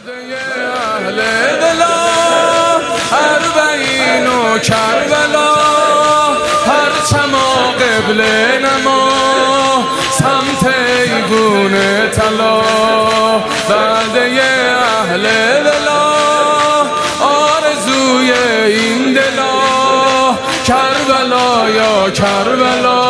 اهل دلا اربعین و کربلا هر چما قبله نما سمت ایوون طلا بنده اهل دلا آرزوی این دلا کربلا یا کربلا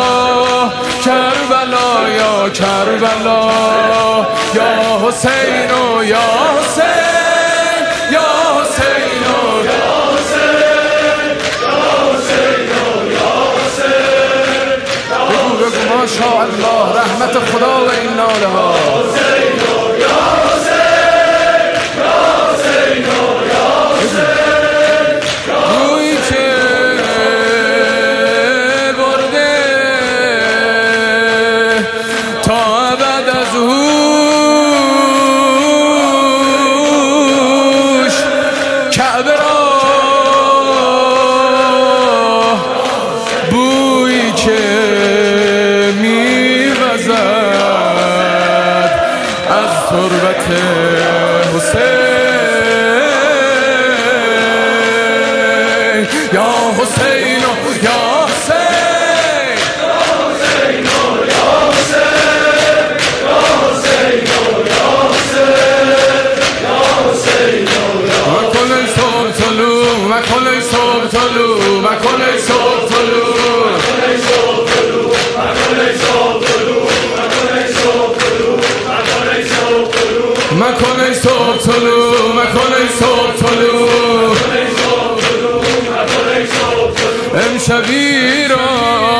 کربلا یا کربلا یا حسین و یا حسین یا حسین و یا حسین یا حسین و یا حسین بگو بگو ماشاءالله رحمت خدا و این ناله ها حسین و یا حسین یا حسین و یا حسین روی که برده تا بعد از کعبه را بویی که میوزد از تربت حسین یا حسین و یا حسین یا حسین و یا حسین یا حسین و یا حسین یا حسین مکن صبح طلوع مکن صبح طلوع مکن صبح طلوع مکن صبح طلوع مکن صبح طلوع امشبی را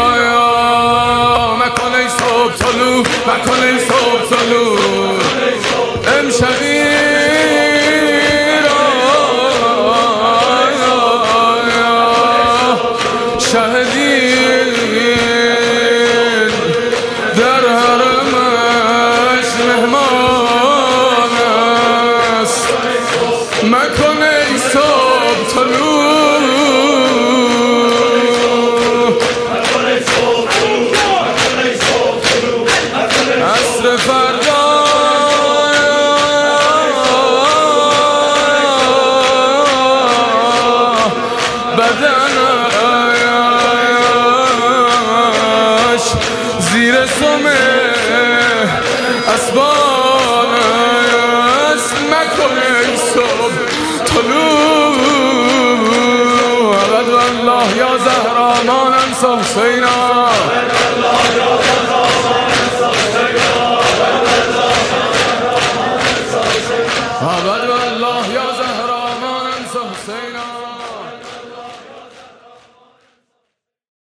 مکن صبح طلوع مکن صبح طلوع امشبی شهدین در حرمش مهمان است مکن ای صبح طلوع عصر فردا بدن زیر سم اسبان است مکن ای صبح طلوع ابد والله یا زهرا ما ننسى حسینا ابد والله یا زهرا ما ننسى حسینا